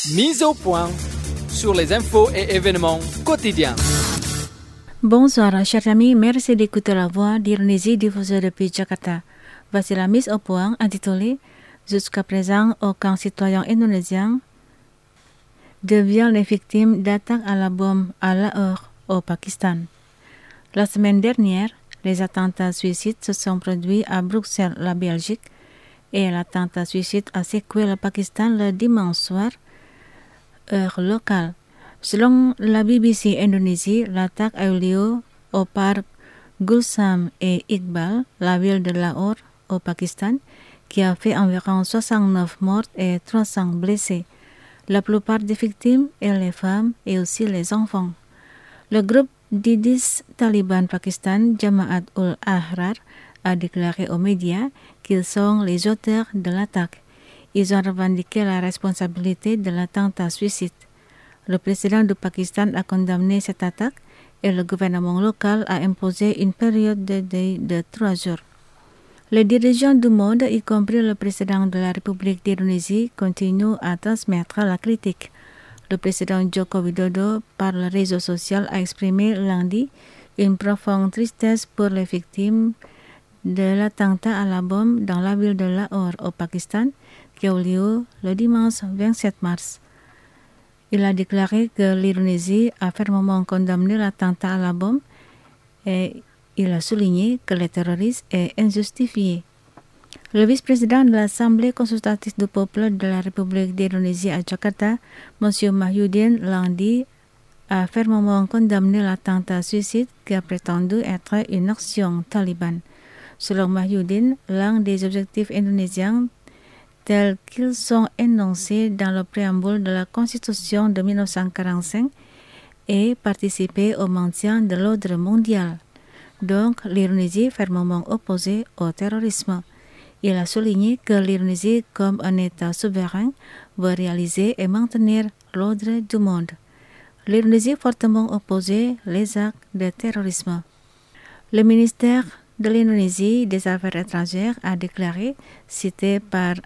Mise au point sur les infos et événements quotidiens. Bonsoir, chers amis, merci d'écouter la voix d'Irnésie diffusée depuis Jakarta. Voici la mise au point intitulée Jusqu'à présent, aucun citoyen indonésien devient les victimes d'attaques à la bombe à Lahore, au Pakistan. La semaine dernière, les attentats suicides se sont produits à Bruxelles, la Belgique, et l'attentat suicide a secoué le Pakistan le dimanche soir, heure locale. Selon la BBC Indonésie, l'attaque a eu lieu au parc Gulsam et Iqbal, la ville de Lahore, au Pakistan, qui a fait environ 69 morts et 300 blessés. La plupart des victimes sont les femmes et aussi les enfants. Le groupe d'ISIS Taliban Pakistan, Jamaat ul-Ahrar, a déclaré aux médias qu'ils sont les auteurs de l'attaque. Ils ont revendiqué la responsabilité de l'attentat suicide. Le président du Pakistan a condamné cette attaque et le gouvernement local a imposé une période de deuil de 3 jours. Les dirigeants du monde, y compris le président de la République d'Indonésie, continuent à transmettre la critique. Le président Joko Widodo, par le réseau social, a exprimé lundi une profonde tristesse pour les victimes de l'attentat à la bombe dans la ville de Lahore, au Pakistan, qui a eu lieu le dimanche 27 mars. Il a déclaré que l'Indonésie a fermement condamné l'attentat à la bombe et il a souligné que le terrorisme est injustifié. Le vice-président de l'Assemblée consultative du peuple de la République d'Indonésie à Jakarta, M. Mahyudin, lundi, a fermement condamné l'attentat suicide qui a prétendu être une action talibane. Selon Mahyudin, l'un des objectifs indonésiens tels qu'ils sont énoncés dans le préambule de la Constitution de 1945 est participer au maintien de l'ordre mondial. Donc, l'Indonésie est fermement opposée au terrorisme. Il a souligné que l'Indonésie, comme un État souverain, veut réaliser et maintenir l'ordre du monde. L'Indonésie est fortement opposée aux actes de terrorisme. Le ministère de l'Indonésie des Affaires étrangères a déclaré, cité par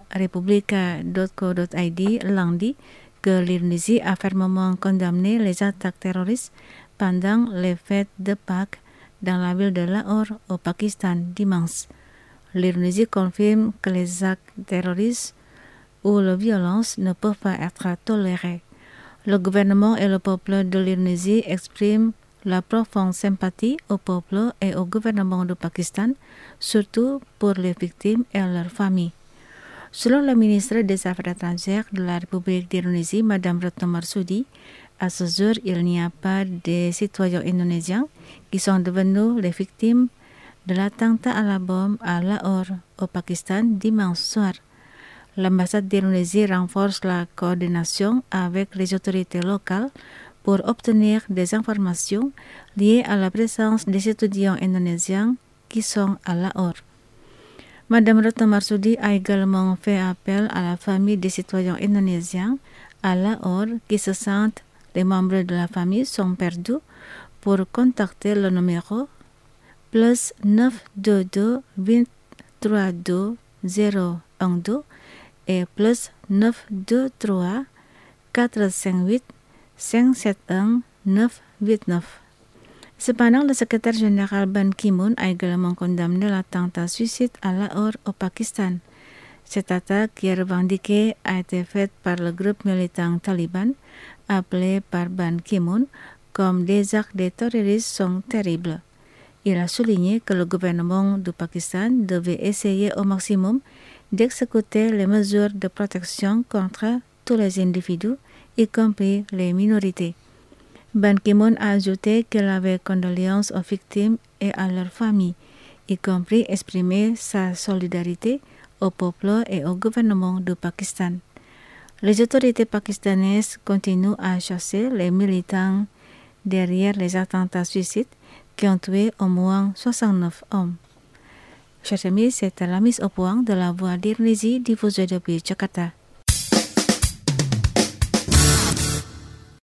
republica.co.id lundi, que l'Indonésie a fermement condamné les attaques terroristes pendant les fêtes de Pâques dans la ville de Lahore, au Pakistan, dimanche. L'Indonésie confirme que les actes terroristes ou la violence ne peuvent pas être tolérés. Le gouvernement et le peuple de l'Indonésie expriment la profonde sympathie au peuple et au gouvernement du Pakistan, surtout pour les victimes et leurs familles. Selon la ministre des Affaires étrangères de la République d'Indonésie, Mme Retno Marsudi, à ce jour, il n'y a pas de citoyens indonésiens qui sont devenus les victimes de l'attentat à la bombe à Lahore, au Pakistan, dimanche soir. L'ambassade d'Indonésie renforce la coordination avec les autorités locales pour obtenir des informations liées à la présence des étudiants indonésiens qui sont à Lahore. Mme Retno Marsudi a également fait appel à la famille des citoyens indonésiens à Lahore qui se sentent les membres de la famille sont perdus pour contacter le numéro plus 922 232 012 et plus 923 458 571 989. Cependant, le secrétaire général Ban Ki-moon a également condamné l'attentat suicide à Lahore, au Pakistan. Cette attaque, qui est revendiquée, a été faite par le groupe militant taliban, appelé par Ban Ki-moon comme des actes de terrorisme sont terribles. Il a souligné que le gouvernement du Pakistan devait essayer au maximum d'exécuter les mesures de protection contre tous les individus, y compris les minorités. Ban Ki-moon a ajouté qu'il avait condoléances aux victimes et à leurs familles, y compris exprimer sa solidarité au peuple et au gouvernement du Pakistan. Les autorités pakistanaises continuent à chasser les militants derrière les attentats suicides qui ont tué au moins 69 hommes. Chers amis, c'était la mise au point de la voix d'Indonésie diffusée depuis Jakarta.